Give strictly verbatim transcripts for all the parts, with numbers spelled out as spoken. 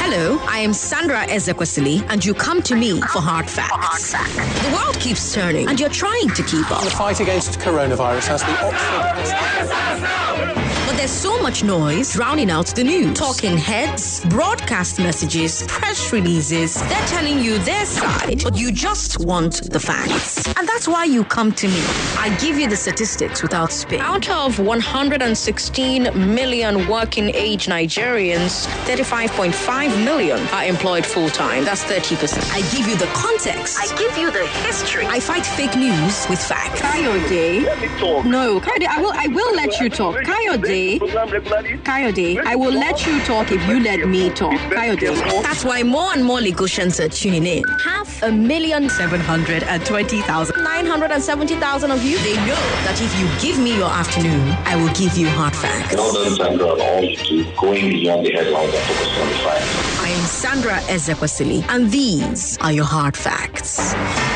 Hello, I am Sandra Ezekwesili, and you come to me for hard facts. The world keeps turning, and you're trying to keep up. The fight against coronavirus has the Oxford... But there's so much noise drowning out the news. Talking heads, broadcast messages, press releases. They're telling you their side, but you just want the facts. And that's why you come to me. I give you the statistics without spin. Out of one hundred sixteen million working age Nigerians, thirty-five point five million are employed full-time. That's thirty percent. I give you the context. I give you the history. I fight fake news with facts. Kayode. Let me talk. No, Kayode, I will I will let you talk. Kayode. Kayode, I will let you talk if you let me talk. Kayode. That's why more and more Lagosians are tuning in. Half a million, seven hundred twenty thousand, nine hundred seventy thousand of you, they know that if you give me your afternoon, I will give you hard facts. Well done, Sandra, on all you do, going beyond the headlines and focusing on the facts. I am Sandra Ezekwesili, and these are your hard facts.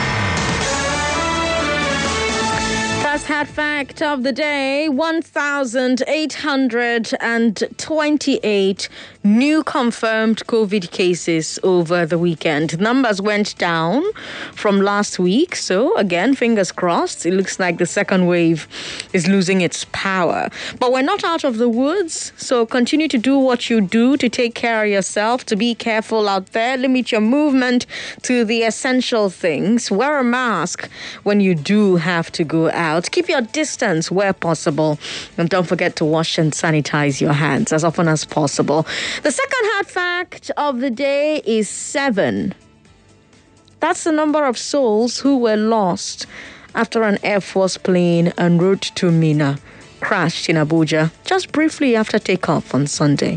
First hard fact of the day, one thousand eight hundred twenty-eight new confirmed COVID cases over the weekend. Numbers went down from last week. So again, fingers crossed, it looks like the second wave is losing its power. But we're not out of the woods. So continue to do what you do to take care of yourself, to be careful out there. Limit your movement to the essential things. Wear a mask when you do have to go out. Keep your distance where possible. And don't forget to wash and sanitize your hands as often as possible. The second hard fact of the day is seven. That's the number of souls who were lost after an Air Force plane en route to Mina crashed in Abuja just briefly after takeoff on Sunday.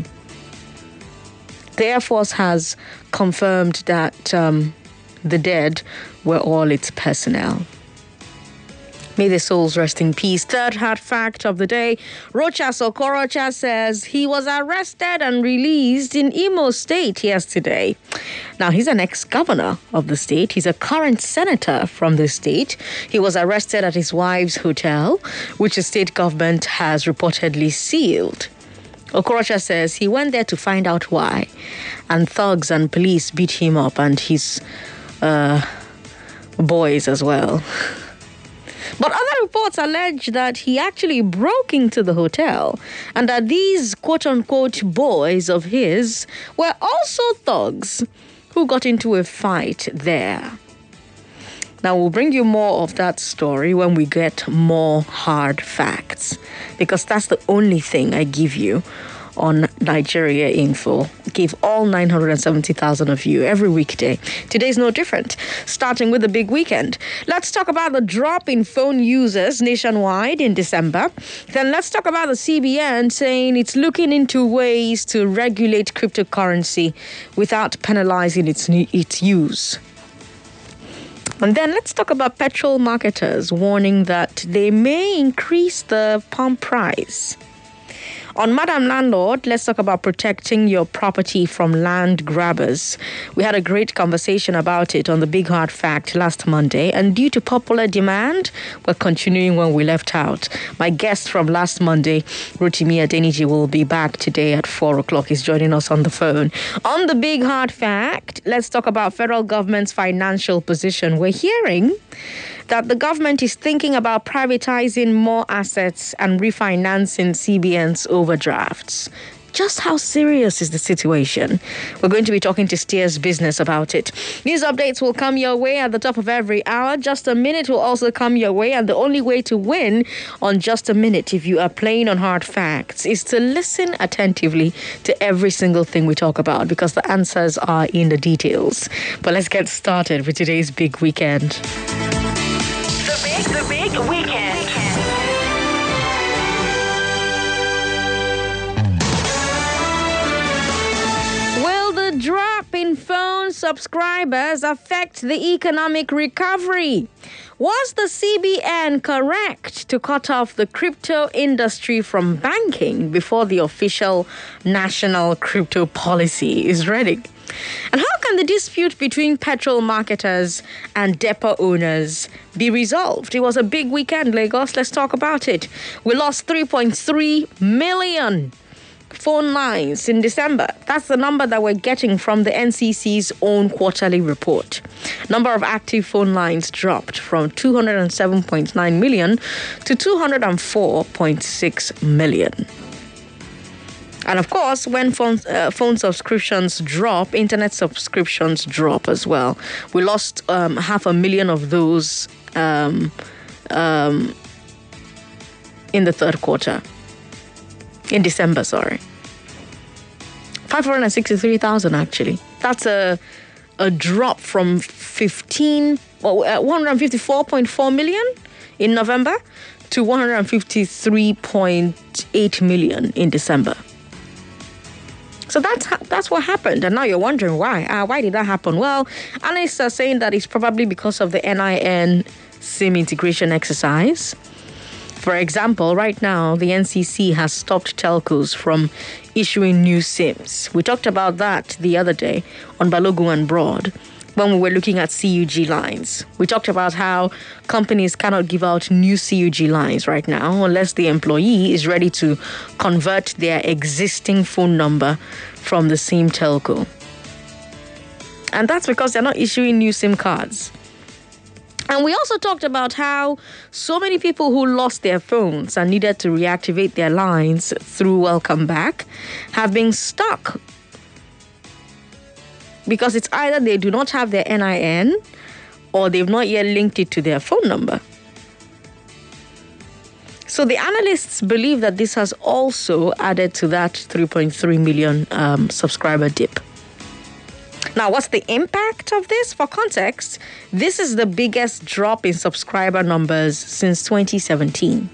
The Air Force has confirmed that um, the dead were all its personnel. May the souls rest in peace. Third hard fact of the day. Rochas Okorocha says he was arrested and released in Imo State yesterday. Now, he's an ex-governor of the state. He's a current senator from the state. He was arrested at his wife's hotel, which the state government has reportedly sealed. Okorocha says he went there to find out why. And thugs and police beat him up and his uh, boys as well. But other reports allege that he actually broke into the hotel and that these quote-unquote boys of his were also thugs who got into a fight there. Now, we'll bring you more of that story when we get more hard facts, because that's the only thing I give you on Nigeria Info. Give all nine hundred seventy thousand of you every weekday. Today's no different, starting with the big weekend. Let's talk about the drop in phone users nationwide in December. Then let's talk about the C B N saying it's looking into ways to regulate cryptocurrency without penalizing its, its use. And then let's talk about petrol marketers warning that they may increase the pump price. On Madam Landlord, let's talk about protecting your property from land grabbers. We had a great conversation about it on the Big Hard Fact last Monday, and due to popular demand, we're continuing when we left out. My guest from last Monday, Rotimi Adeniji, will be back today at four o'clock. He's joining us on the phone. On the Big Hard Fact, let's talk about federal government's financial position. We're hearing that the government is thinking about privatizing more assets and refinancing C B N's overdrafts. Just how serious is the situation? We're going to be talking to Steers Business about it. News updates will come your way at the top of every hour. Just a Minute will also come your way. And the only way to win on Just a Minute, if you are playing on hard facts, is to listen attentively to every single thing we talk about, because the answers are in the details. But let's get started with today's big weekend. The big, the big weekend. Will the drop in phone subscribers affect the economic recovery? Was the C B N correct to cut off the crypto industry from banking before the official national crypto policy is ready? And how can the dispute between petrol marketers and depot owners be resolved? It was a big weekend, Lagos. Let's talk about it. We lost three point three million phone lines in December. That's the number that we're getting from the N C C's own quarterly report. Number of active phone lines dropped from two hundred seven point nine million to two hundred four point six million. And of course, when phone, uh, phone subscriptions drop, internet subscriptions drop as well. We lost um, half a million of those um, um, in the third quarter. In December, sorry. five hundred sixty-three thousand actually. That's a a drop from fifteen, well, uh, one hundred fifty-four point four million in November to one hundred fifty-three point eight million in December. So that's that's what happened. And now you're wondering why. Uh, why did that happen? Well, analysts are saying that it's probably because of the N I N SIM integration exercise. For example, right now, the N C C has stopped telcos from issuing new SIMs. We talked about that the other day on Balogun and Broad when we were looking at C U G lines. We talked about how companies cannot give out new C U G lines right now unless the employee is ready to convert their existing phone number from the same telco. And that's because they're not issuing new SIM cards. And we also talked about how so many people who lost their phones and needed to reactivate their lines through Welcome Back have been stuck because it's either they do not have their N I N or they've not yet linked it to their phone number. So the analysts believe that this has also added to that three point three million um, subscriber dip. Now, what's the impact of this? For context, this is the biggest drop in subscriber numbers since twenty seventeen.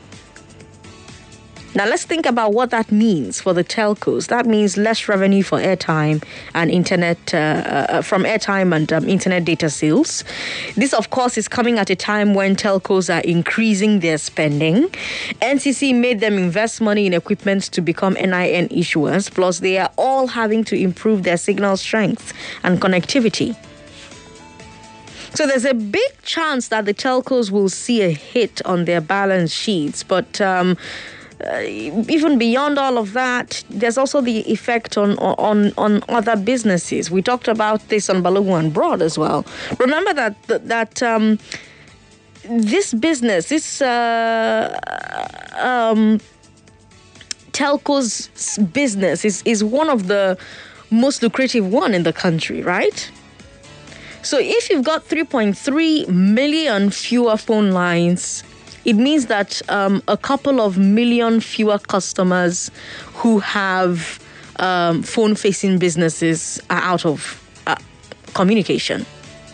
Now, let's think about what that means for the telcos. That means less revenue for airtime and internet, uh, uh, from airtime and um, internet data sales. This, of course, is coming at a time when telcos are increasing their spending. N C C made them invest money in equipment to become N I N issuers, plus they are all having to improve their signal strength and connectivity. So there's a big chance that the telcos will see a hit on their balance sheets, but um, Uh, even beyond all of that, there's also the effect on on on other businesses. We talked about this on Balogun and Broad as well. Remember that that um, this business, this uh, um, telco's business is is one of the most lucrative one in the country, right? So if you've got three point three million fewer phone lines, it means that um, a couple of million fewer customers who have um, phone-facing businesses are out of uh, communication.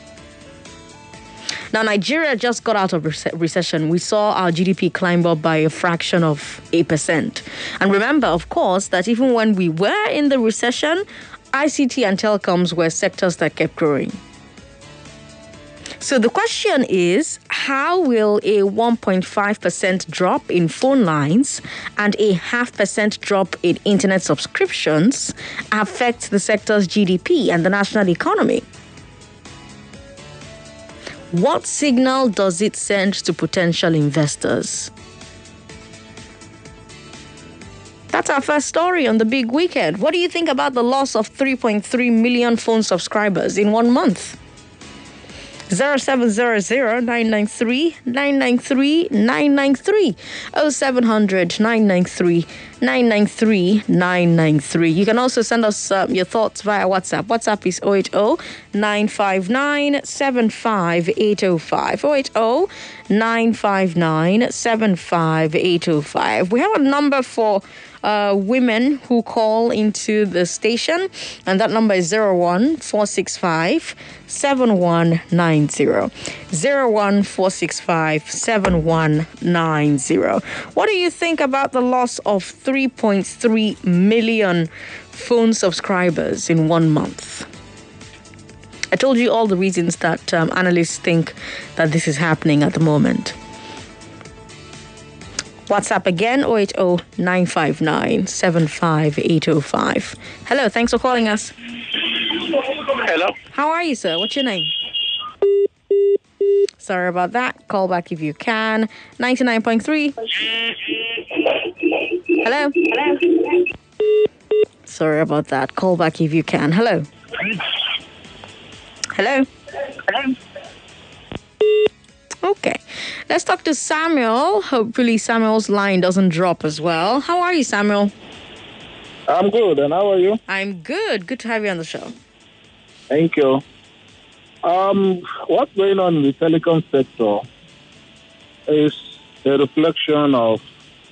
Now, Nigeria just got out of rec- recession. We saw our G D P climb up by a fraction of eight percent. And remember, of course, that even when we were in the recession, I C T and telecoms were sectors that kept growing. So the question is, how will a one point five percent drop in phone lines and a half percent drop in internet subscriptions affect the sector's G D P and the national economy? What signal does it send to potential investors? That's our first story on the big weekend. What do you think about the loss of three point three million phone subscribers in one month? zero seven zero zero nine nine three nine nine three nine nine three oh seven hundred nine nine three nine nine three nine nine three. You can also send us um, your thoughts via WhatsApp. WhatsApp is zero eight zero nine five nine seven five eight zero five. zero eight zero nine five nine seven five eight zero five. We have a number for Uh, women who call into the station, and that number is zero one four six five seven one nine zero. zero one four six five seven one nine zero. What do you think about the loss of three point three million phone subscribers in one month? I told you all the reasons that um, analysts think that this is happening at the moment. WhatsApp again, zero eight zero nine five nine seven five eight zero five. Hello, thanks for calling us. Hello. How are you, sir? What's your name? Sorry about that. Call back if you can. ninety-nine point three. Hello? Hello? Sorry about that. Call back if you can. Hello. Hello. Okay. Let's talk to Samuel. Hopefully Samuel's line doesn't drop as well. How are you, Samuel? I'm good. And how are you? I'm good. Good to have you on the show. Thank you. Um, what's going on in the telecom sector is a reflection of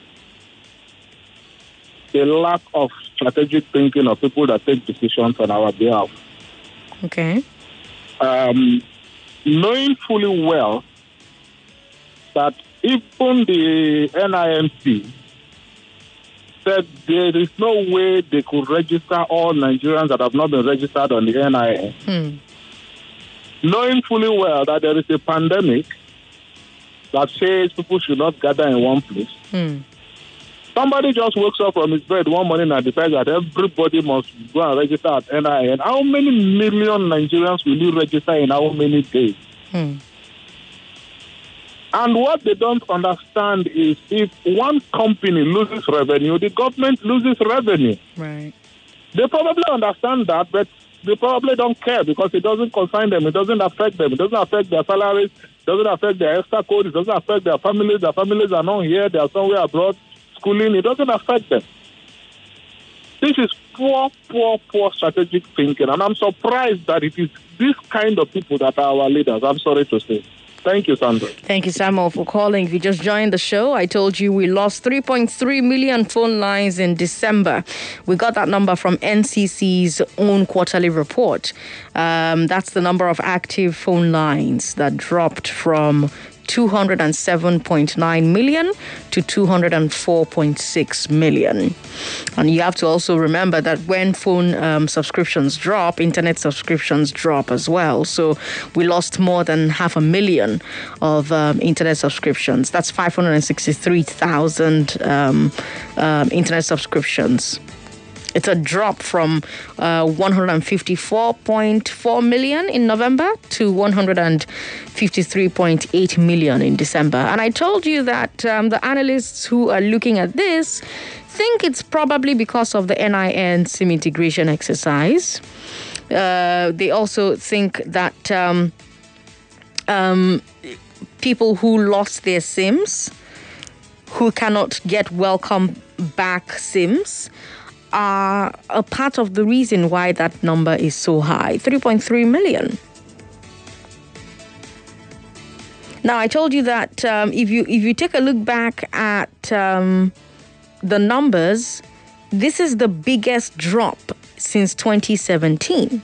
the lack of strategic thinking of people that take decisions on our behalf. Okay. Um, knowing fully well that even the N I M C said there is no way they could register all Nigerians that have not been registered on the N I N. Hmm. Knowing fully well that there is a pandemic that says people should not gather in one place. Hmm. Somebody just wakes up from his bed one morning and decides that everybody must go and register at N I N. How many million Nigerians will you register in how many days? Hmm. And what they don't understand is if one company loses revenue, the government loses revenue. Right. They probably understand that, but they probably don't care because it doesn't concern them. It doesn't affect them. It doesn't affect their salaries. It doesn't affect their extra code. It doesn't affect their families. Their families are not here. They are somewhere abroad schooling. It doesn't affect them. This is poor, poor, poor strategic thinking. And I'm surprised that it is this kind of people that are our leaders. I'm sorry to say. Thank you, Sandra. Thank you, Samuel, for calling. If you just joined the show, I told you we lost three point three million phone lines in December. We got that number from N C C's own quarterly report. Um, that's the number of active phone lines that dropped from two hundred seven point nine million to two hundred four point six million. And you have to also remember that when phone um, subscriptions drop, internet subscriptions drop as well. So we lost more than half a million of um, internet subscriptions. That's five hundred sixty-three thousand um, um, internet subscriptions. It's a drop from uh, one hundred fifty-four point four million in November to one hundred fifty-three point eight million in December. And I told you that um, the analysts who are looking at this think it's probably because of the N I N SIM integration exercise. Uh, they also think that um, um, people who lost their SIMs, who cannot get welcome back SIMs, are a part of the reason why that number is so high, three point three million. Now, I told you that um, if you if you take a look back at um, the numbers, this is the biggest drop since twenty seventeen.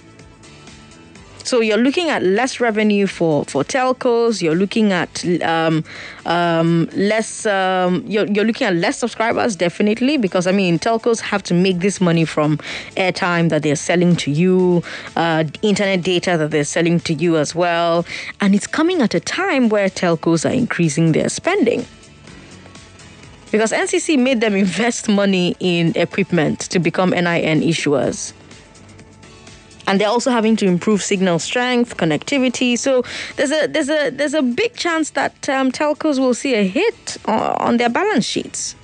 So you're looking at less revenue for, for telcos. You're looking at um, um, less. Um, you're, you're looking at less subscribers, definitely, because I mean telcos have to make this money from airtime that they're selling to you, uh, internet data that they're selling to you as well, and it's coming at a time where telcos are increasing their spending. Because N C C made them invest money in equipment to become N I N issuers. And they're also having to improve signal strength, connectivity. So there's a there's a there's a big chance that um, telcos will see a hit on, on their balance sheets.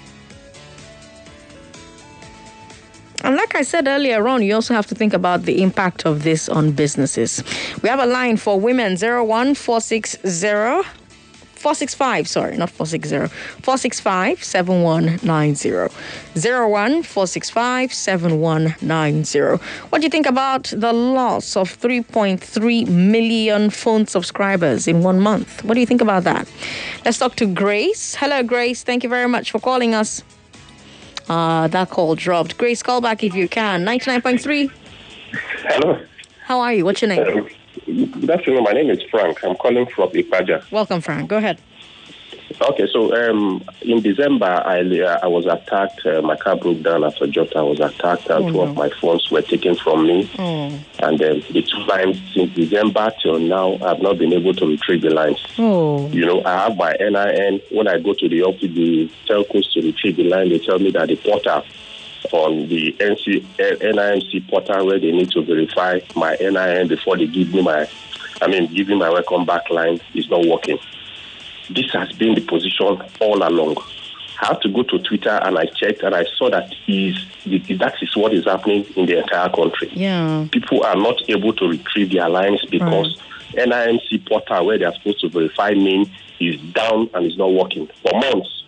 And like I said earlier on, you also have to think about the impact of this on businesses. We have a line for women, zero one four six zero. four six five, sorry, not four six zero. four six five, seven one nine zero. zero one four six five, seven one nine zero. What do you think about the loss of three point three million phone subscribers in one month? What do you think about that? Let's talk to Grace. Hello, Grace. Thank you very much for calling us. Uh, that call dropped. Grace, call back if you can. ninety-nine point three. Hello. How are you? What's your name? Um, Good afternoon. My name is Frank. I'm calling from Ipaja. Welcome, Frank. Go ahead. Okay, so um, in December, I uh, I was attacked. Uh, my car broke down at Ojota. I was attacked, and Oh, two no. of my phones were taken from me. Oh. And um, the two lines since December till now, I've not been able to retrieve the lines. Oh. You know, I have my N I N. When I go to the office, the telcos to retrieve the line, they tell me that the portal on the N C, N I M C portal where they need to verify my N I N before they give me my, I mean, give me my welcome back line is not working. This has been the position all along. I had to go to Twitter and I checked and I saw that is that is what is happening in the entire country. Yeah. People are not able to retrieve their lines because right. N I M C portal where they are supposed to verify name is down and is not working for months.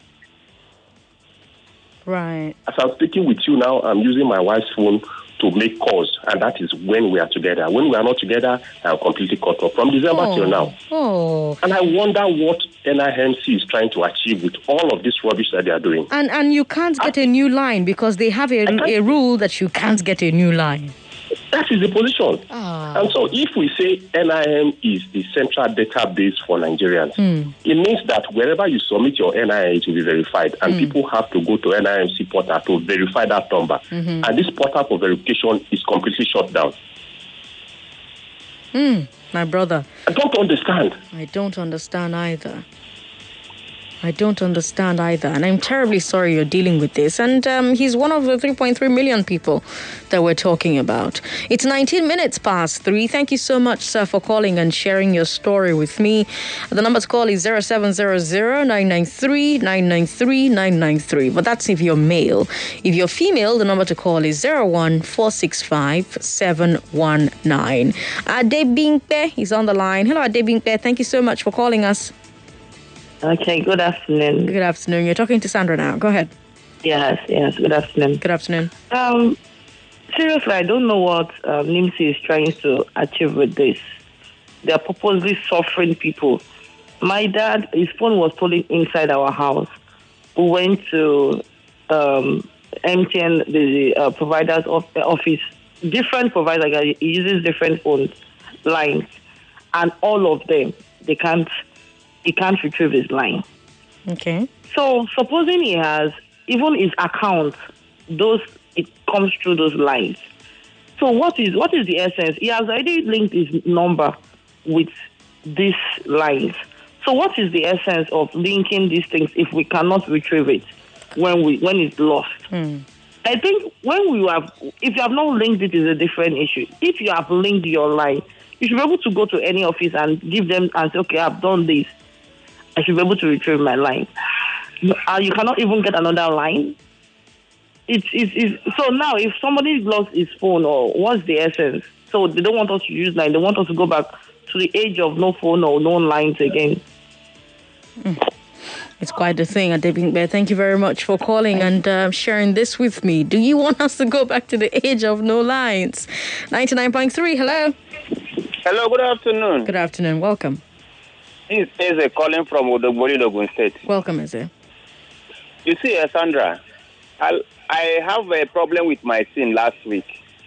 Right. As I'm speaking with you now, I'm using my wife's phone to make calls, and that is when we are together. When we are not together, I'm completely cut off from December oh. till now. Oh. And I wonder what N I M C is trying to achieve with all of this rubbish that they are doing. And and you can't get a new line because they have a, a rule that you can't get a new line. That is the position. Oh. And so if we say N I M is the central database for Nigerians, mm. it means that wherever you submit your N I M, it will be verified. And mm. people have to go to N I M C portal to verify that number. Mm-hmm. And this portal for verification is completely shut down. Mm, my brother. I don't understand. I don't understand either. I don't understand either. And I'm terribly sorry you're dealing with this. And um, he's one of the three point three million people that we're talking about. It's nineteen minutes past three. Thank you so much, sir, for calling and sharing your story with me. The number to call is zero seven zero zero nine nine three nine nine three nine nine three. But that's if you're male. If you're female, the number to call is zero one four six five seven one nine. Adebimpe is on the line. Hello, Adebimpe. Thank you so much for calling us. Okay, good afternoon. Good afternoon. You're talking to Sandra now. Go ahead. Yes, yes, good afternoon. Good afternoon. Um, seriously, I don't know what um, N I M C is trying to achieve with this. They are purposely suffering people. My dad, his phone was stolen inside our house. We went to um, M T N, the uh, provider's office, different providers, he uses different phone lines, and all of them, they can't He can't retrieve his line. Okay. So supposing he has, even his account, those it comes through those lines. So what is what is the essence? He has already linked his number with these lines. So what is the essence of linking these things if we cannot retrieve it when we when it's lost? Hmm. I think when we have, if you have not linked it, is a different issue. If you have linked your line, you should be able to go to any office and give them and say, okay, I've done this. I should be able to retrieve my line. Uh, you cannot even get another line. It's, it's, it's, so now, if somebody lost his phone, or what's the essence? So they don't want us to use line. They want us to go back to the age of no phone or no lines again. Mm. It's quite the thing, Adebimpe. Thank you very much for calling and uh, sharing this with me. Do you want us to go back to the age of no lines? ninety-nine point three, hello. Hello, good afternoon. Good afternoon. Welcome. This is Eze calling from Odogbori, Ogun State. Welcome, Eze. You see, uh, Sandra, I, I have a problem with my SIM last week.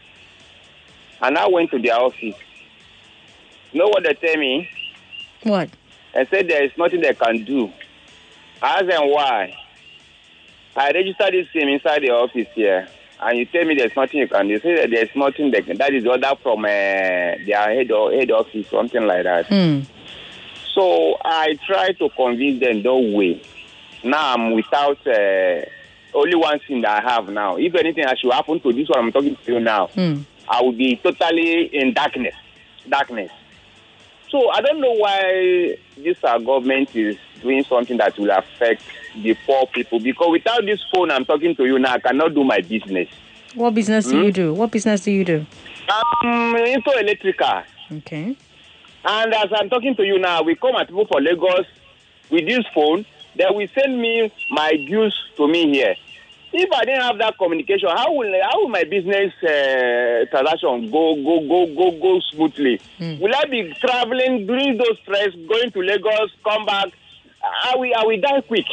And I went to their office. You know what they tell me? What? I said there is nothing they can do. I asked them why. I registered this SIM inside the office here. And you tell me there's nothing you can do. You say that there's nothing they can. That is order from uh, their head, or head office, something like that. Mm. So I try to convince them, don't wait. Now I'm without uh, only one thing that I have now. If anything should happen to this one I'm talking to you now, mm. I will be totally in darkness. Darkness. So I don't know why this uh, government is doing something that will affect the poor people. Because without this phone I'm talking to you now, I cannot do my business. What business do hmm? you do? What business do you do? I'm into electrical. Okay. And as I'm talking to you now, we come at people for Lagos with this phone. They will send me my dues to me here. If I didn't have that communication, how will how will my business uh, transaction go go go go go smoothly? Mm. Will I be traveling during those stress, going to Lagos, come back? I will I will die quick.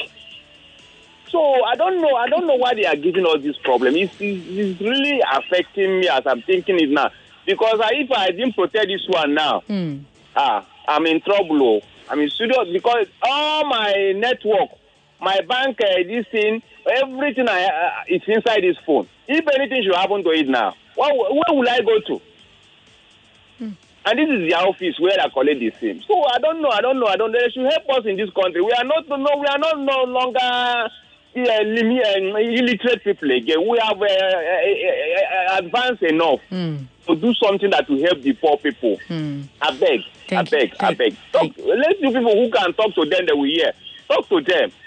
So I don't know I don't know why they are giving us this problem. It's, it's, it's really affecting me as I'm thinking it now. Because I, if I didn't protect this one now. Mm. Ah, I'm in trouble. I'm in serious because all my network, my bank, uh, this thing, everything I uh, is inside this phone. If anything should happen to it now, where, where will I go to? Hmm. And this is the office where I collect this thing. So I don't know. I don't know. I don't know. They should help us in this country. We are not no. We are not no longer yeah, illiterate people again. We have uh, uh, uh, advanced enough. Hmm. To do something that will help the poor people. Hmm. I beg, Thank I beg, you. I beg. Talk, let's do people who can talk to them that we hear. Talk to them.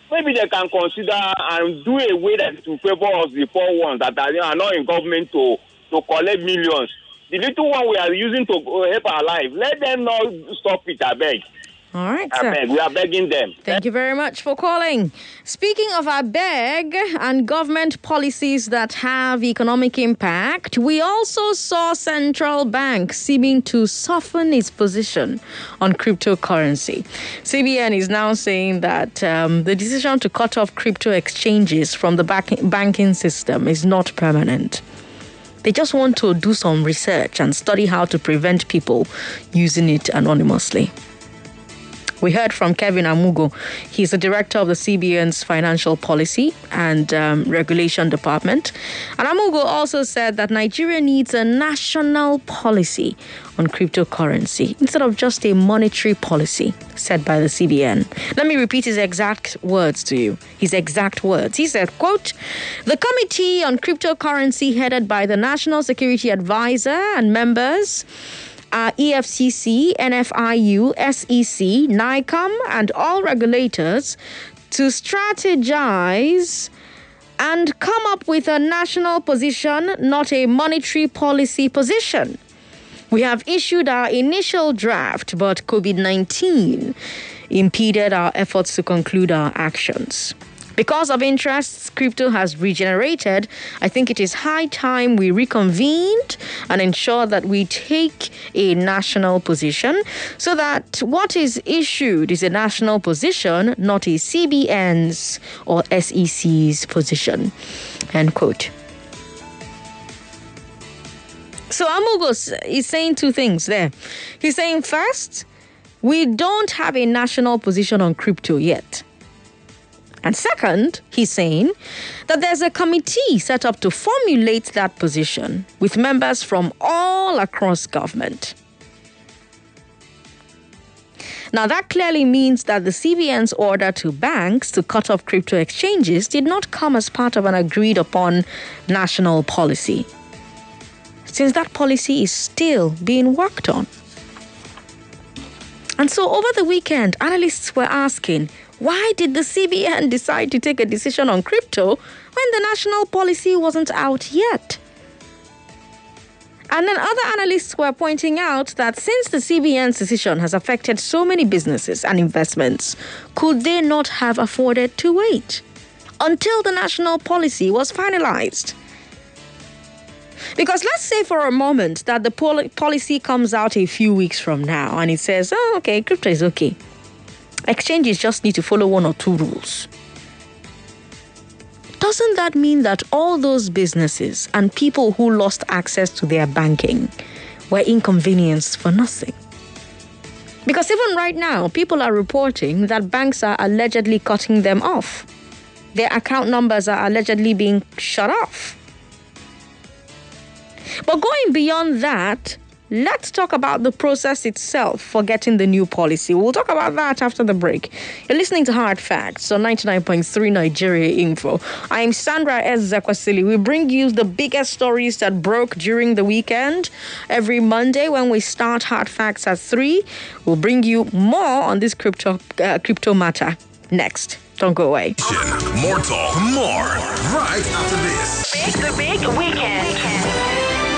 maybe they can consider and do a way that to favor us, the poor ones that are, are not in government to, to collect millions. The little one we are using to help our life, let them not stop it, I beg. All right, I sir. beg. We are begging them. Thank you very much for calling. Speaking of our beg and government policies that have economic impact, we also saw central bank seeming to soften its position on cryptocurrency. C B N is now saying that um, the decision to cut off crypto exchanges from the back- banking system is not permanent. They just want to do some research and study how to prevent people using it anonymously. We heard from Kevin Amugo. He's the director of the C B N's Financial Policy and um, Regulation Department. And Amugo also said that Nigeria needs a national policy on cryptocurrency instead of just a monetary policy set by the C B N. Let me repeat his exact words to you. His exact words. He said, quote, "The Committee on Cryptocurrency headed by the National Security Advisor and members Uh, E F C C, N F I U, S E C, NICOM, and all regulators to strategize and come up with a national position, not a monetary policy position. We have issued our initial draft, but COVID nineteen impeded our efforts to conclude our actions. Because of interests crypto has regenerated, I think it is high time we reconvened and ensure that we take a national position so that what is issued is a national position, not a C B N's or S E C's position." End quote. So Amugos is saying two things there. He's saying, first, we don't have a national position on crypto yet. And second, he's saying that there's a committee set up to formulate that position with members from all across government. Now, that clearly means that the C B N's order to banks to cut off crypto exchanges did not come as part of an agreed upon national policy, since that policy is still being worked on. And so over the weekend, analysts were asking, why did the C B N decide to take a decision on crypto when the national policy wasn't out yet? And then other analysts were pointing out that since the C B N's decision has affected so many businesses and investments, could they not have afforded to wait until the national policy was finalized? Because let's say for a moment that the pol- policy comes out a few weeks from now and it says, oh, okay, crypto is okay. Exchanges just need to follow one or two rules. Doesn't that mean that all those businesses and people who lost access to their banking were inconvenienced for nothing? Because even right now, people are reporting that banks are allegedly cutting them off. Their account numbers are allegedly being shut off. But going beyond that, let's talk about the process itself for getting the new policy. We'll talk about that after the break. You're listening to Hard Facts on ninety-nine point three Nigeria Info. I'm Sandra S. Zakwasili. We bring you the biggest stories that broke during the weekend. Every Monday when we start Hard Facts at three, we'll bring you more on this crypto uh, crypto matter next. Don't go away. More talk, more right after this. Big, the big weekend.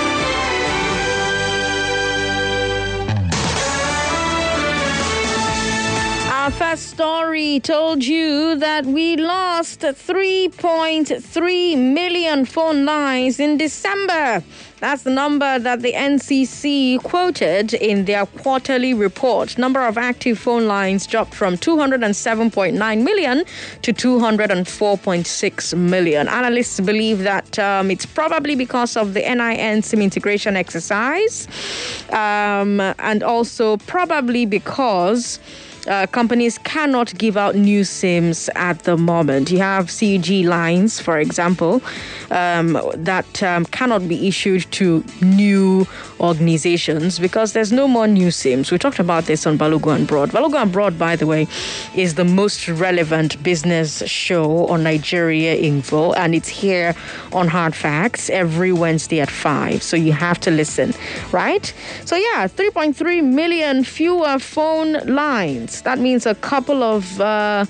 Our first story told you that we lost three point three million phone lines in December. That's the number that the N C C quoted in their quarterly report. Number of active phone lines dropped from two hundred seven point nine million to two hundred four point six million. Analysts believe that um, it's probably because of the N I N SIM integration exercise, um, and also probably because Uh, companies cannot give out new SIMs at the moment. You have C G lines, for example, um, that um, cannot be issued to new organizations because there's no more new SIMs. We talked about this on Balogun and Broad. Balogun and Broad, by the way, is the most relevant business show on Nigeria Info, and it's here on Hard Facts every Wednesday at five. So you have to listen, right? So yeah, three point three million fewer phone lines. That means a couple of uh,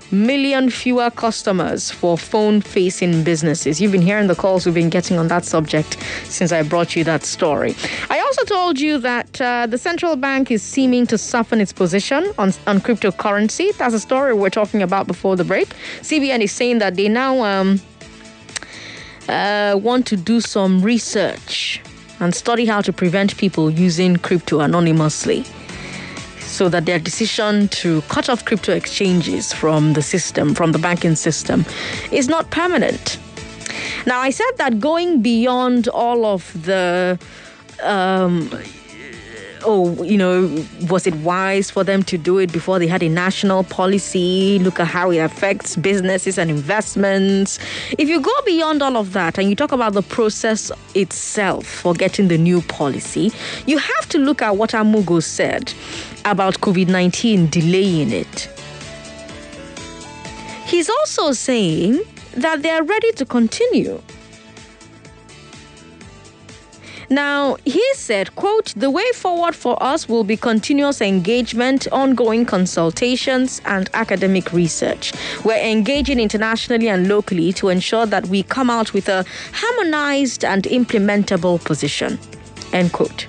million fewer customers for phone-facing businesses. You've been hearing the calls we've been getting on that subject since I brought you that story. I also told you that uh, the central bank is seeming to soften its position on, on cryptocurrency. That's a story we we're talking about before the break. C B N is saying that they now um, uh, want to do some research and study how to prevent people using crypto anonymously, so that their decision to cut off crypto exchanges from the system, from the banking system, is not permanent. Now, I said that going beyond all of the, um, oh, you know, was it wise for them to do it before they had a national policy? Look at how it affects businesses and investments. If you go beyond all of that and you talk about the process itself for getting the new policy, you have to look at what Amugo said about COVID nineteen delaying it. He's also saying that they're ready to continue. Now, he said, quote, "The way forward for us will be continuous engagement, ongoing consultations, and academic research. We're engaging internationally and locally to ensure that we come out with a harmonized and implementable position," end quote.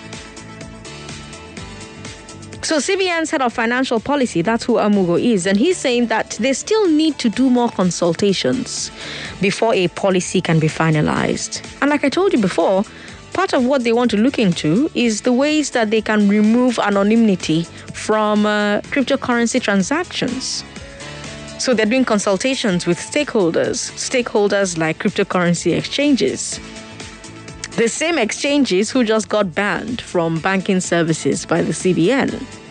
So C B N's head of financial policy, that's who Amugo is, and he's saying that they still need to do more consultations before a policy can be finalized. And like I told you before, part of what they want to look into is the ways that they can remove anonymity from uh, cryptocurrency transactions. So they're doing consultations with stakeholders, stakeholders like cryptocurrency exchanges. The same exchanges who just got banned from banking services by the C B N.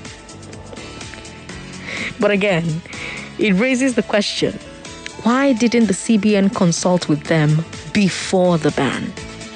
But again, it raises the question, why didn't the C B N consult with them before the ban?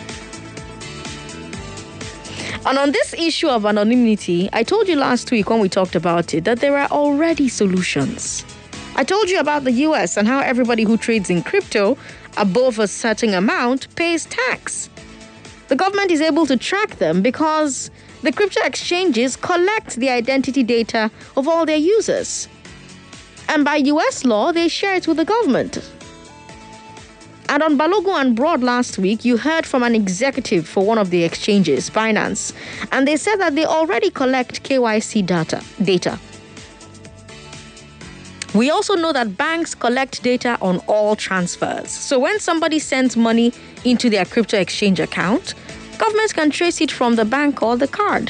And on this issue of anonymity, I told you last week when we talked about it that there are already solutions. I told you about the U S and how everybody who trades in crypto above a certain amount pays tax. The government is able to track them because the crypto exchanges collect the identity data of all their users. And by U S law, they share it with the government. And on Balogun and Broad last week, you heard from an executive for one of the exchanges, Binance, and they said that they already collect K Y C data. data. We also know that banks collect data on all transfers. So when somebody sends money into their crypto exchange account, governments can trace it from the bank or the card.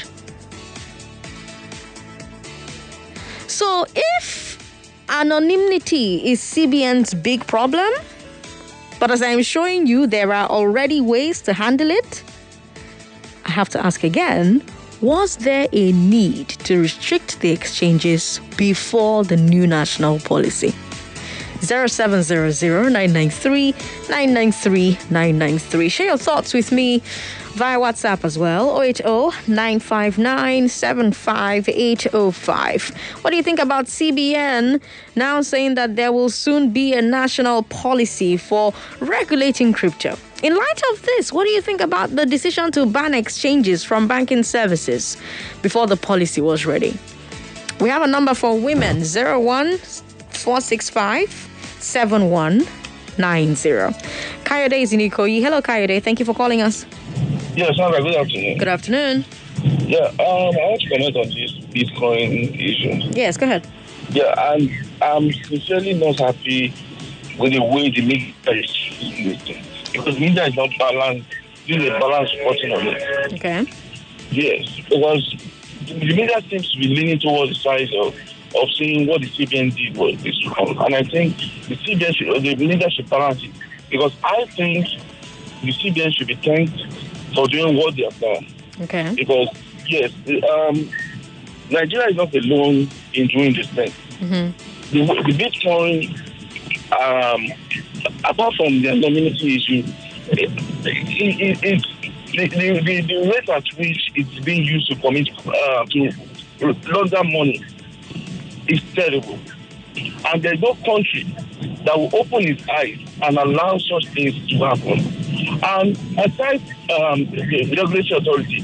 So if anonymity is C B N's big problem, but as I'm showing you, there are already ways to handle it, I have to ask again, was there a need to restrict the exchanges before the new national policy? zero seven zero zero nine nine three nine nine three nine nine three. Share your thoughts with me via WhatsApp as well, zero eight zero nine five nine seven five eight zero five. What do you think about C B N now saying that there will soon be a national policy for regulating crypto? In light of this, what do you think about the decision to ban exchanges from banking services before the policy was ready? We have a number for women, zero one four six five seven one nine zero. Kayode is in Ikoyi. Hello, Kayode. Thank you for calling us. Yes, Sandra, good afternoon. Good afternoon. Yeah, um, I want to comment on this Bitcoin issue. Yes, go ahead. Yeah, and I'm sincerely not happy with the way the media is treating this thing. Because the media is not balanced. This is a balanced reporting on it. Okay. Yes, because the media seems to be leaning towards the side of of seeing what the C B N did was this wrong. And I think the C B N should, or the media should balance it. Because I think the C B N should be thanked for doing what they have done. Okay. Because, yes, um, Nigeria is not alone in doing this thing. Mm-hmm. The, the Bitcoin, um, apart from the anonymity issue, it, it, it, it, the, the, the rate at which it's being used to commit, uh, to launder money is terrible. And there's no country that will open its eyes and allow such things to happen. And aside um, the regulatory authority,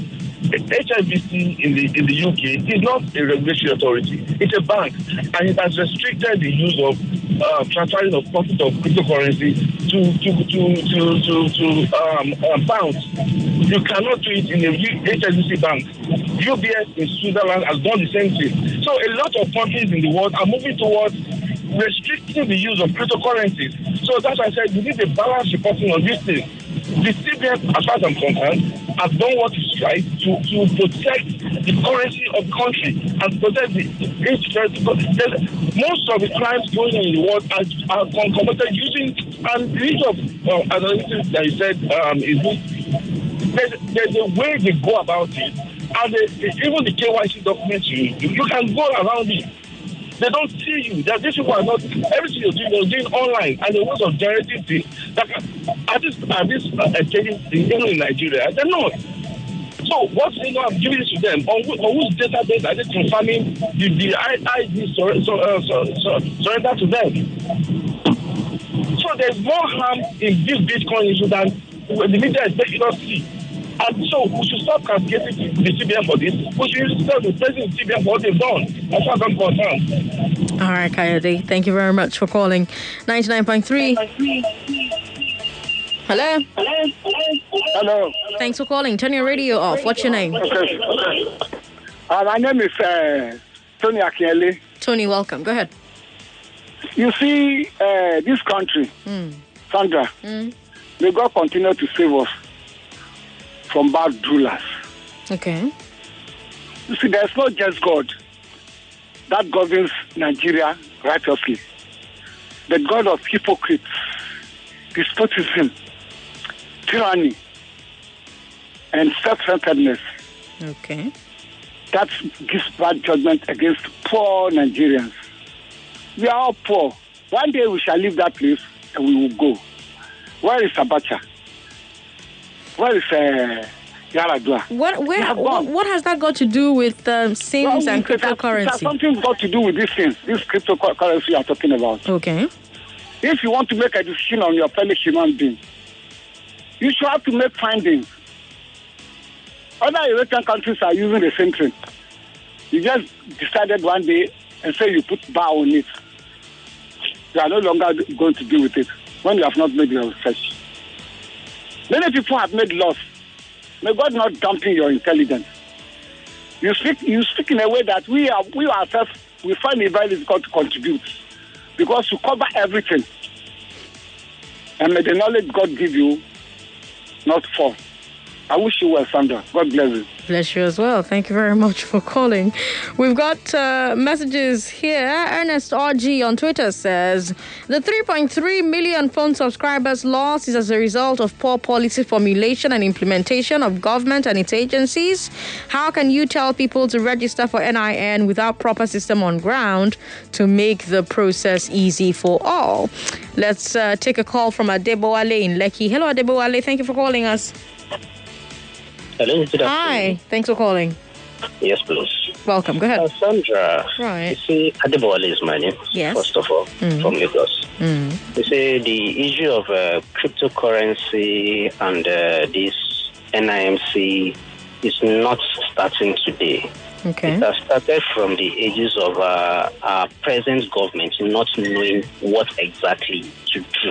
H S B C in the in the U K is not a regulatory authority. It's a bank, and it has restricted the use of uh, transferring of profit of cryptocurrency to to to to to, to um, uh, pounds. You cannot do it in a H S B C bank. U B S in Switzerland has done the same thing. So a lot of countries in the world are moving towards restricting the use of cryptocurrencies. So that's why I said we need a balanced reporting on this thing. The C B N, as far as I'm concerned, has done what is right to, to protect the currency of the country and protect the interest. Most of the crimes going on in the world are, are committed using, and the use of uh, analytics that you said um, is there's, there's a way they go about it, and they, they, even the K Y C documents you, you can go around it. They don't see you. That these people are not everything you're doing, you're doing online, and the ways of generating things. That are this are this uh, taking even in Nigeria? They're not. So what they know, I'm giving it to them. On, on whose database are they confirming the the I D sur, sur, uh, sur, sur, surrender to them? So there's more harm in this Bitcoin issue than the media is making us see. And so we should stop cascading the C B N for this. We should stop the president of the C B N for what they've done. As far as I'm concerned. All right, Coyote. Thank you very much for calling. ninety-nine point three. Hello? Hello? Hello. Thanks for calling. Turn your radio off. What's your name? Okay. Uh, my name is uh, Tony Akiele. Tony, welcome. Go ahead. You see, uh, this country, mm. Sandra, mm. may God continue to save us from bad rulers. Okay. You see, there's no just God that governs Nigeria righteously. The God of hypocrites, despotism, tyranny, and self-centeredness. Okay. That gives bad judgment against poor Nigerians. We are all poor. One day we shall leave that place and we will go. Where is Abacha? Where is uh, Yaradua? What, where, what, what has that got to do with um, SIMs well, and cryptocurrency? It has something got to do with these things, this cryptocurrency you are talking about. Okay. If you want to make a decision on your fellow human being, you should have to make findings. Other European countries are using the same thing. You just decided one day and say you put bar on it. You are no longer going to deal with it when you have not made your research. Many people have made laws. May God not dampen your intelligence. You speak, you speak in a way that we are, we ourselves, we find it very difficult to contribute because you cover everything. And may the knowledge God give you not fall. I wish you well, Sandra. God bless you. Bless you as well. Thank you very much for calling. We've got uh, messages here. Ernest R G on Twitter says, the three point three million phone subscribers lost is as a result of poor policy formulation and implementation of government and its agencies. How can you tell people to register for N I N without proper system on ground to make the process easy for all? Let's uh, take a call from Adebowale in Lekki. Hello, Adebowale. Thank you for calling us. Hello, good afternoon. Hi, thanks for calling. Yes, please. Welcome, go ahead. Uh, Sandra, right. You see, Adebowale is my name, yes. First of all, mm. from Lagos. Mm. You see, the issue of uh, cryptocurrency and uh, this N I M C is not starting today. Okay. It has started from the ages of uh, our present government not knowing what exactly to do.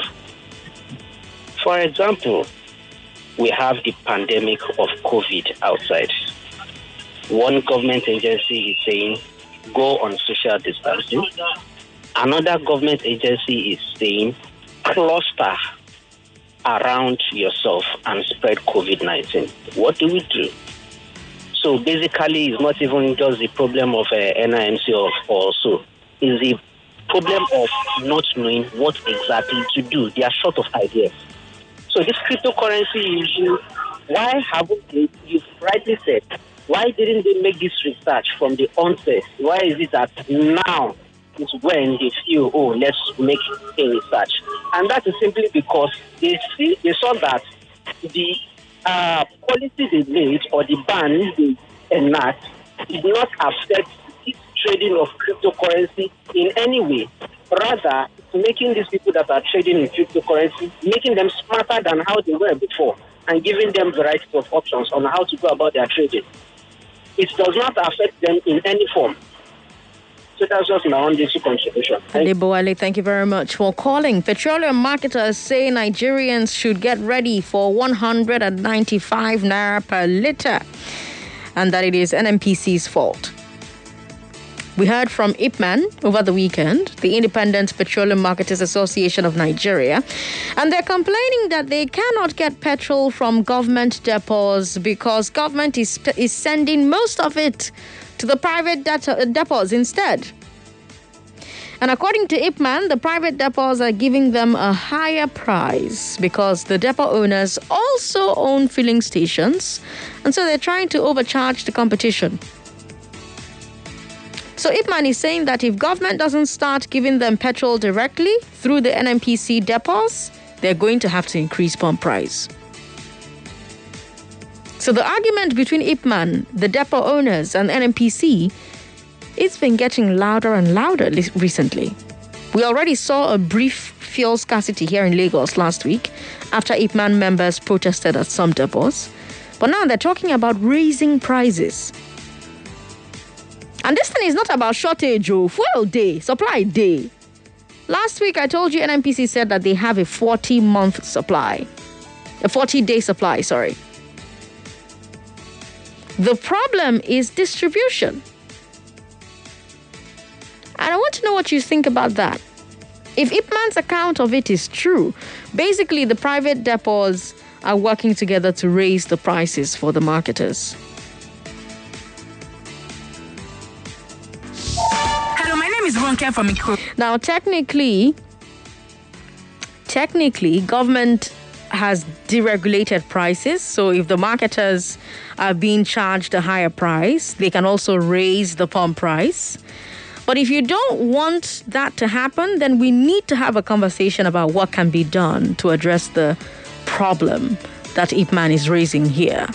For example, we have the pandemic of COVID outside. One government agency is saying, go on social distancing. Another government agency is saying, cluster around yourself and spread COVID nineteen. What do we do? So basically, it's not even just the problem of uh, N I M C or, or so. It's the problem of not knowing what exactly to do. They are short of ideas. So this cryptocurrency issue, why haven't they, you've rightly said, why didn't they make this research from the onset? Why is it that now is when they feel, oh, let's make a research? And that is simply because they see, they saw that the uh, policy they made or the ban they enact did not affect the trading of cryptocurrency in any way. Rather, making these people that are trading in cryptocurrency, making them smarter than how they were before. and giving them variety of options on how to go about their trading. It does not affect them in any form. So that's just my own little contribution. Adebowale, thank you very much for calling. Petroleum marketers say Nigerians should get ready for one hundred ninety-five naira per litre and that it is N M P C's fault. We heard from I P M A N over the weekend, the Independent Petroleum Marketers Association of Nigeria, and they're complaining that they cannot get petrol from government depots because government is, is sending most of it to the private data, depots instead. And according to I P M A N, the private depots are giving them a higher price because the depot owners also own filling stations, and so they're trying to overcharge the competition. So I P M A N is saying that if government doesn't start giving them petrol directly through the N M P C depots, they're going to have to increase pump price. So the argument between I P M A N, the depot owners, and N M P C, it's been getting louder and louder recently. We already saw a brief fuel scarcity here in Lagos last week after I P M A N members protested at some depots. But now they're talking about raising prices. And this thing is not about shortage, oh, fuel day, supply day. Last week, I told you N M P C said that they have a forty-month supply. A forty-day supply, sorry. The problem is distribution. And I want to know what you think about that. If I P M A N's account of it is true, basically the private depots are working together to raise the prices for the marketers. Is Ronke from Ikro. Now, technically, technically, government has deregulated prices. So if the marketers are being charged a higher price, they can also raise the pump price. But if you don't want that to happen, then we need to have a conversation about what can be done to address the problem that I P M A N is raising here.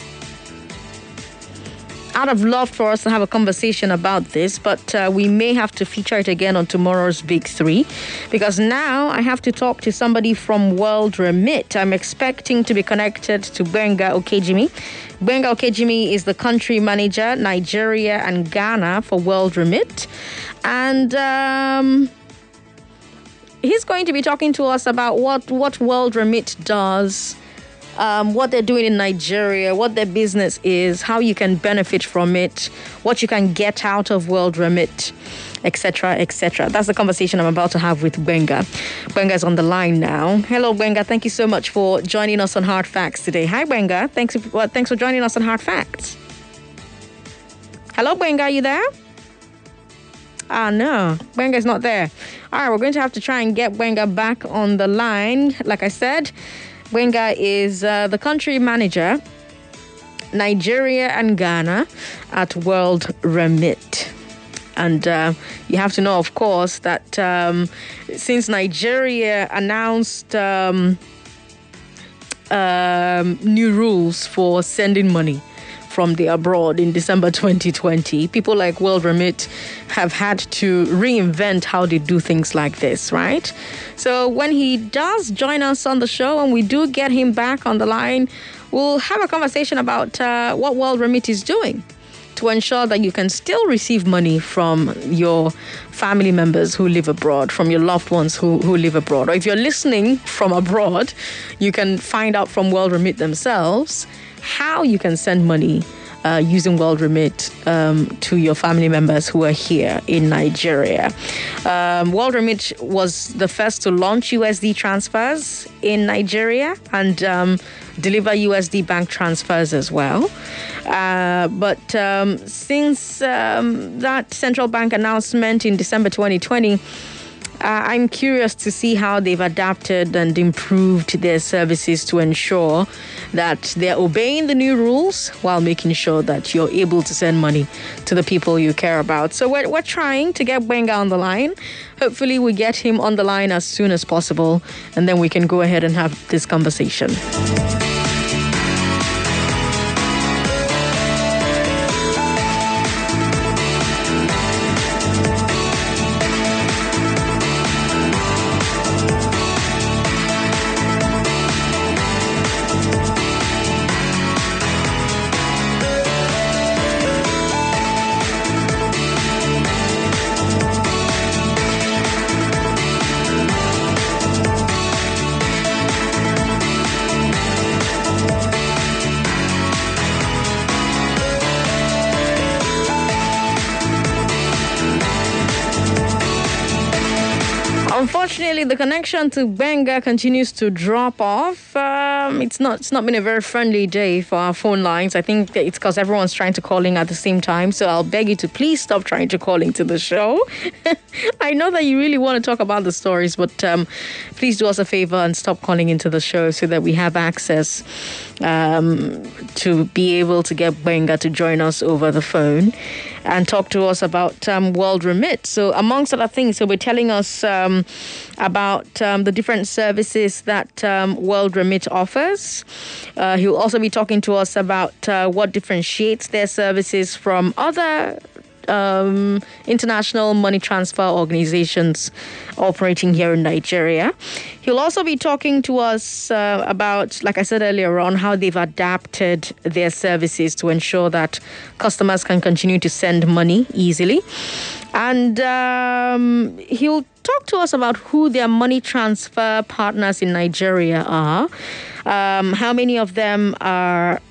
I'd have loved for us to have a conversation about this, but uh, we may have to feature it again on tomorrow's Big Three, because now I have to talk to somebody from World Remit. I'm expecting to be connected to Gbenga Okejimi. Gbenga Okejimi is the country manager, Nigeria and Ghana for World Remit. And um, he's going to be talking to us about what, what World Remit does, Um, what they're doing in Nigeria, what their business is, how you can benefit from it, what you can get out of World Remit, et cetera, et cetera. That's the conversation I'm about to have with Gbenga. Gbenga is on the line now. Hello, Gbenga. Thank you so much for joining us on Hard Facts today. Hi, Gbenga. Thanks, well, thanks for joining us on Hard Facts. Hello, Gbenga. Are you there? Ah, no. Gbenga is not there. All right, we're going to have to try and get Gbenga back on the line. Like I said, Gbenga is uh, the country manager, Nigeria and Ghana at World Remit. And uh, you have to know, of course, that um, since Nigeria announced um, um, new rules for sending money from the abroad in December twenty twenty, people like World Remit have had to reinvent how they do things like this, right? So when he does join us on the show and we do get him back on the line, we'll have a conversation about uh, what World Remit is doing to ensure that you can still receive money from your family members who live abroad, from your loved ones who, who live abroad. Or if you're listening from abroad, you can find out from World Remit themselves how you can send money uh, using World Remit um, to your family members who are here in Nigeria. Um, World Remit was the first to launch U S D transfers in Nigeria and um, deliver U S D bank transfers as well. Uh, but um, since um, that central bank announcement in December twenty twenty, Uh, I'm curious to see how they've adapted and improved their services to ensure that they're obeying the new rules while making sure that you're able to send money to the people you care about. So we're, we're trying to get Gbenga on the line. Hopefully we get him on the line as soon as possible, and then we can go ahead and have this conversation. Unfortunately, the connection to Benga continues to drop off. Um, it's not it's not been a very friendly day for our phone lines. I think it's because everyone's trying to call in at the same time. So I'll beg you to please stop trying to call into the show. I know that you really want to talk about the stories, but um, please do us a favor and stop calling into the show so that we have access um, to be able to get Benga to join us over the phone and talk to us about um, World Remit. So amongst other things, so we're telling us um, about um, the different services that um, World Remit offers. Uh, he'll also be talking to us about uh, what differentiates their services from other Um, international money transfer organizations operating here in Nigeria. He'll also be talking to us uh, about, like I said earlier on, how they've adapted their services to ensure that customers can continue to send money easily. And um, he'll talk to us about who their money transfer partners in Nigeria are, um, how many of them are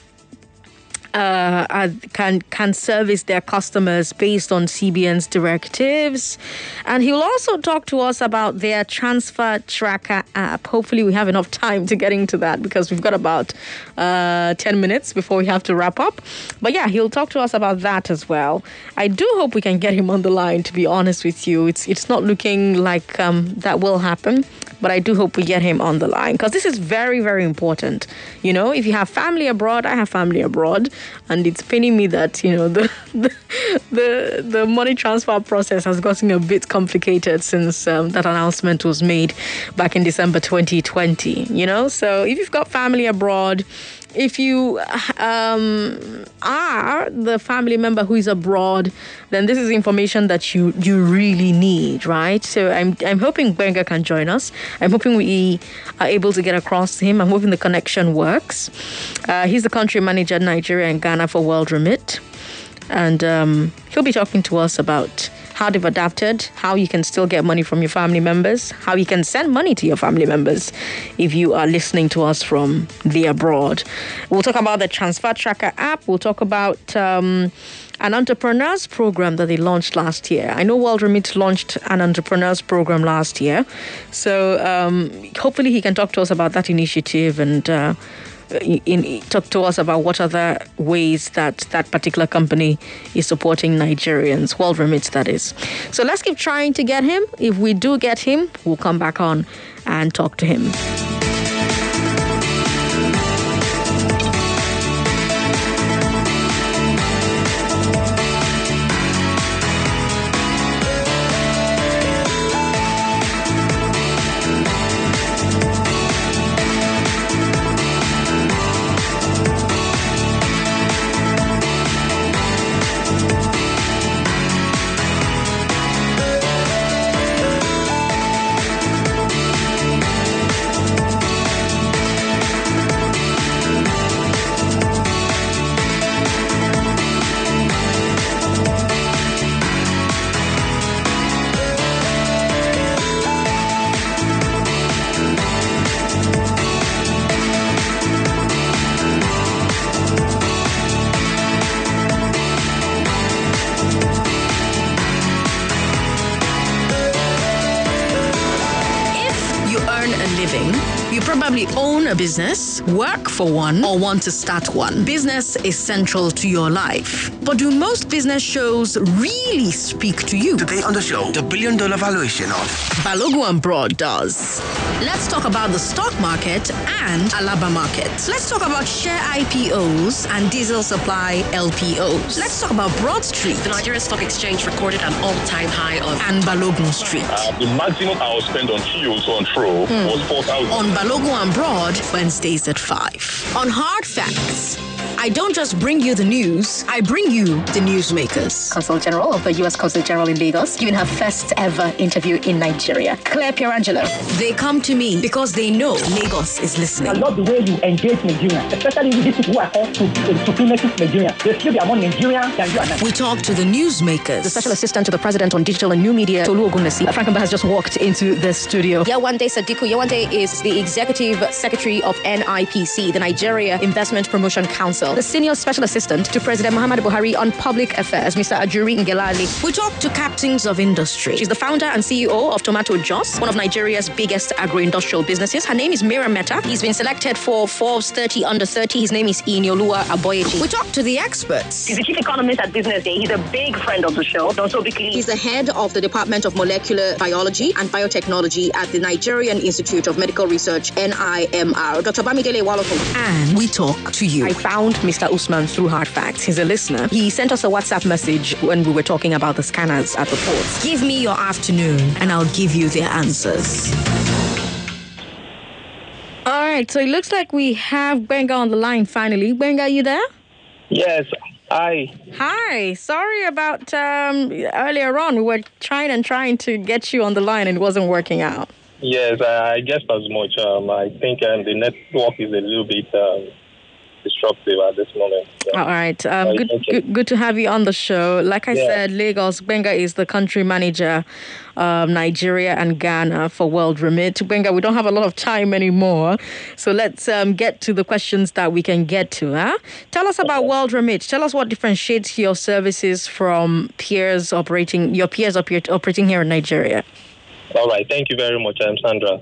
Uh, uh, can can service their customers based on C B N's directives. And he'll also talk to us about their transfer tracker app. Hopefully we have enough time to get into that because we've got about uh, ten minutes before we have to wrap up. But yeah, he'll talk to us about that as well. I do hope we can get him on the line, to be honest with you. It's, it's not looking like um, that will happen, but I do hope we get him on the line because this is very, very important. You know, if you have family abroad, I have family abroad. And it's paining me that, you know, the, the the the money transfer process has gotten a bit complicated since um, that announcement was made back in December twenty twenty, you know. So if you've got family abroad, if you um, are the family member who is abroad, then this is information that you, you really need, right? So I'm I'm hoping Benga can join us. I'm hoping we are able to get across to him. I'm hoping the connection works. Uh, he's the country manager in Nigeria and Ghana for World Remit. And um, he'll be talking to us about how they've adapted, how you can still get money from your family members, how you can send money to your family members if you are listening to us from the abroad. We'll talk about the Transfer Tracker app. We'll talk about um, an entrepreneurs program that they launched last year. I know World Remit launched an entrepreneurs program last year. So um, hopefully he can talk to us about that initiative and uh, In, in, talk to us about what other ways that that particular company is supporting Nigerians, World Remit, that is. So let's keep trying to get him. If we do get him, we'll come back on and talk to him. Own a business, work for one, or want to start one. Business is central to your life. But do most business shows really speak to you? Today on the show, the billion dollar valuation of Balogun and Broad does. Let's talk about the stock market and Alaba market. Let's talk about share I P Os and diesel supply L P Os. Let's talk about Broad Street. The Nigerian Stock Exchange recorded an all-time high of and Balogun Street. Uh, the maximum I was spent on fuels on Fro hmm. was four thousand. On Balogun and Broad, Wednesdays at five. On Hard Facts, I don't just bring you the news, I bring you the newsmakers. Consul General of the U S Consul General in Lagos, giving her first ever interview in Nigeria, Claire Pierangelo. They come to me because they know Lagos is listening. I love the way you engage Nigerians, especially with these people who are called to supremacist Nigerians. They feel they are more Nigerian than you are. We talk to the newsmakers. The Special Assistant to the President on Digital and New Media, Tolu Ogunlesi. Frankenberg has just walked into the studio. Yewande Sadiku. Yewande is the Executive Secretary of N I P C, the Nigeria Investment Promotion Council. the Senior Special Assistant to President Muhammadu Buhari on Public Affairs, Mister Ajuri Ngelali. We talk to captains of industry. She's the founder and C E O of Tomato Jos, one of Nigeria's biggest agro-industrial businesses. Her name is Miriam Meta. He's been selected for Forbes thirty under thirty. His name is Inioluwa Aboyeji. We talk to the experts. He's the chief economist at Business Day. He's a big friend of the show. Also, He's the head of the Department of Molecular Biology and Biotechnology at the Nigerian Institute of Medical Research, N I M R. Doctor Bamidele Waloko. And we talk to you. I found Mister Usman through Hard Facts. He's a listener. He sent us a WhatsApp message when we were talking about the scanners at the ports. Give me your afternoon and I'll give you the answers. All right, so it looks like we have Benga on the line finally. Benga, are you there? Yes. Hi. Hi. Sorry about um, earlier on. We were trying and trying to get you on the line and it wasn't working out. Yes, I guess as much. Um, I think um, the network is a little bit um, disruptive at this moment. Yeah. All right. Um, good, good, good to have you on the show. Like I yeah. said, Lagos, Benga is the country manager of Nigeria and Ghana for World Remit. Benga, we don't have a lot of time anymore, so let's um, get to the questions that we can get to. Huh? Tell us about okay. World Remit. Tell us what differentiates your services from peers operating, your peers operating here in Nigeria. All right. Thank you very much, I'm Sandra.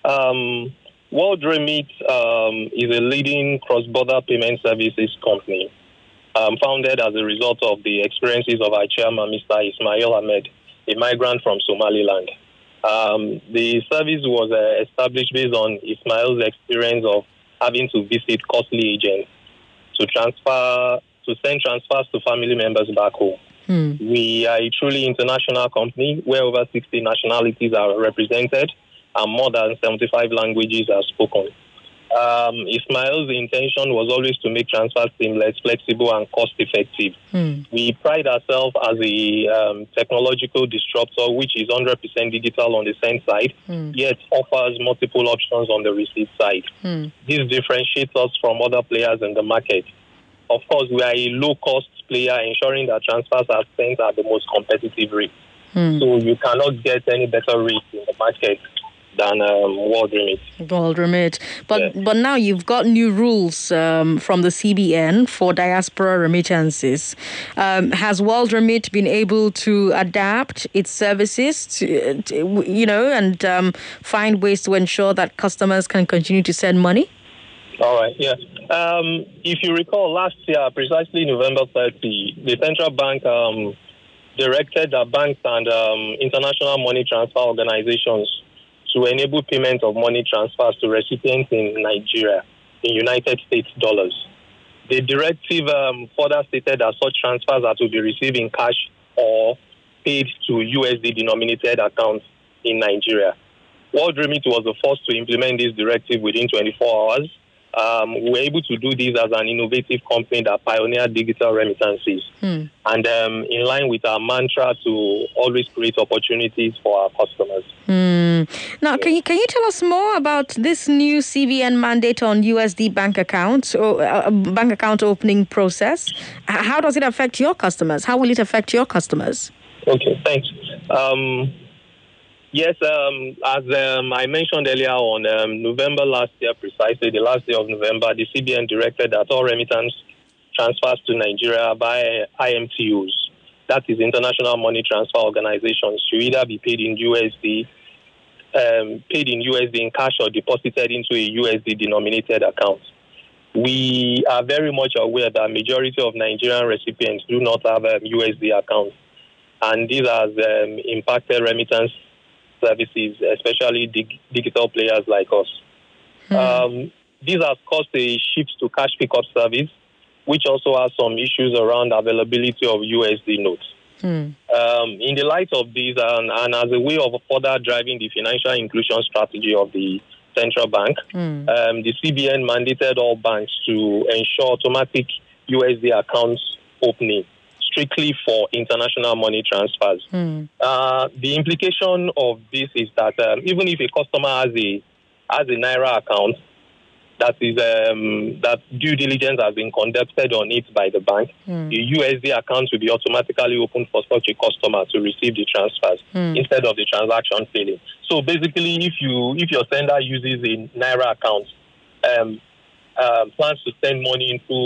Um, World Remit um, is a leading cross-border payment services company um, founded as a result of the experiences of our chairman, Mister Ismail Ahmed, a migrant from Somaliland. Um, the service was uh, established based on Ismail's experience of having to visit costly agents to transfer, to send transfers to family members back home. Hmm. We are a truly international company where over sixty nationalities are represented and more than seventy-five languages are spoken. Um, Ismail's intention was always to make transfers seamless, flexible, and cost-effective. Hmm. We pride ourselves as a um, technological disruptor, which is one hundred percent digital on the send side, hmm. yet offers multiple options on the receive side. Hmm. This differentiates us from other players in the market. Of course, we are a low-cost player, ensuring that transfers are sent at the most competitive rate. Hmm. So you cannot get any better rate in the market than um, World Remit. World Remit. But, yeah. but now you've got new rules um, from the C B N for diaspora remittances. Um, has World Remit been able to adapt its services to, to you know, and um, find ways to ensure that customers can continue to send money? All right, yeah. Um, if you recall, last year, precisely November thirtieth, the central bank um, directed that banks and um, international money transfer organizations to enable payment of money transfers to recipients in Nigeria in United States dollars. The directive um, further stated that such transfers are to be received in cash or paid to U S D-denominated accounts in Nigeria. World Remit was the first to implement this directive within twenty-four hours. Um, we were able to do this as an innovative company that pioneered digital remittances. Hmm. And um, in line with our mantra to always create opportunities for our customers. Hmm. Now, can you can you tell us more about this new C B N mandate on U S D bank accounts or uh, bank account opening process? How does it affect your customers? How will it affect your customers? Okay, thanks. Um, Yes, um, as um, I mentioned earlier on, um, November last year, precisely the last day of November, the C B N directed that all remittance transfers to Nigeria by I M T Os, that is International Money Transfer Organizations, should either be paid in U S D, um, paid in U S D in cash or deposited into a U S D-denominated account. We are very much aware that majority of Nigerian recipients do not have um, U S D accounts, and this has um, impacted remittance services, especially dig- digital players like us. Hmm. Um, this has caused a shift to cash pickup service, which also has some issues around availability of U S D notes. Hmm. Um, in the light of this, and, and as a way of further driving the financial inclusion strategy of the central bank, hmm. um, the C B N mandated all banks to ensure automatic U S D accounts opening, strictly for international money transfers. Mm. Uh, the implication of this is that um, even if a customer has a has a Naira account, that is um, that due diligence has been conducted on it by the bank, mm. the U S D account will be automatically opened for such a customer to receive the transfers mm. instead of the transaction failing. So basically, if you if your sender uses a Naira account, um, uh, plans to send money into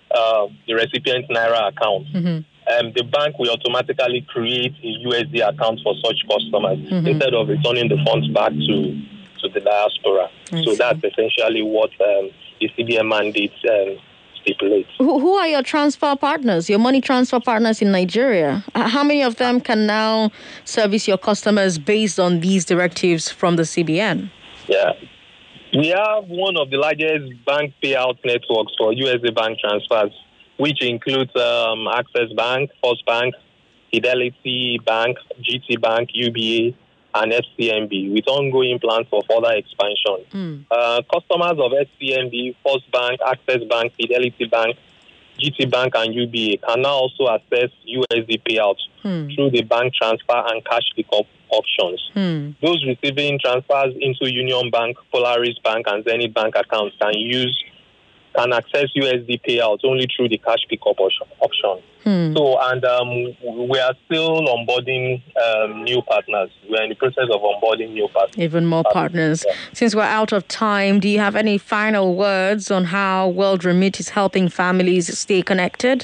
uh, the recipient's Naira account, Mm-hmm. um, the bank will automatically create a U S D account for such customers Mhm. instead of returning the funds back to, to the diaspora. I so see. that's essentially what um, the C B N mandate um, stipulates. Who, who are your transfer partners, your money transfer partners in Nigeria? Uh, How many of them can now service your customers based on these directives from the C B N? Yeah. We have one of the largest bank payout networks for U S D bank transfers, which includes um, Access Bank, First Bank, Fidelity Bank, G T Bank, U B A, and F C M B, with ongoing plans for further expansion. Mm. Uh, customers of F C M B, First Bank, Access Bank, Fidelity Bank, G T Bank, and U B A can now also access U S D payouts Hmm. through the bank transfer and cash pickup options. Hmm. Those receiving transfers into Union Bank, Polaris Bank, and Zenith Bank accounts can use can access U S D payouts only through the cash pickup option. option. Hmm. So, and um, we are still onboarding um, new partners. We are in the process of onboarding new partners. Even more partners. Since we're out of time, do you have any final words on how World Remit is helping families stay connected?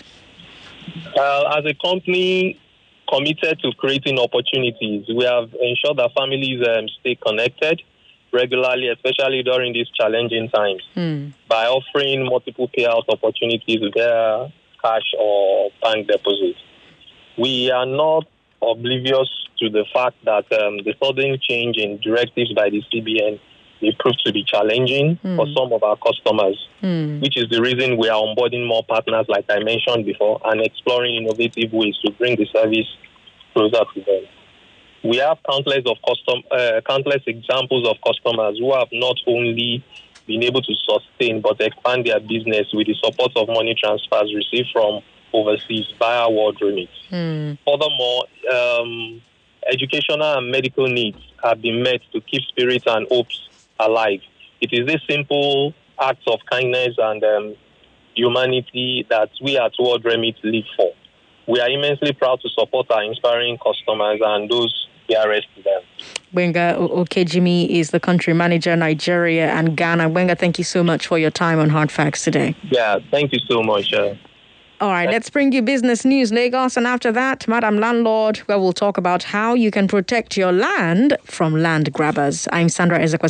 Uh, as a company committed to creating opportunities, we have ensured that families um, stay connected regularly, especially during these challenging times, Hmm. by offering multiple payout opportunities via cash or bank deposits. We are not oblivious to the fact that um, the sudden change in directives by the C B N may prove to be challenging Hmm. for some of our customers, Hmm. which is the reason we are onboarding more partners, like I mentioned before, and exploring innovative ways to bring the service closer to them. We have countless of custom, uh, countless examples of customers who have not only been able to sustain but expand their business with the support of money transfers received from overseas via World Remit. Hmm. Furthermore, um, educational and medical needs have been met to keep spirit and hopes alive. It is this simple act of kindness and um, humanity that we at World Remit live for. We are immensely proud to support our inspiring customers and those dearest to them. Wenga Okejimi is the country manager, Nigeria and Ghana. Wenga, thank you so much for your time on Hard Facts today. Yeah, thank you so much. Uh, All right, let's bring you business news, Lagos. And after that, Madam Landlord, where we'll talk about how you can protect your land from land grabbers. I'm Sandra Ezekwa.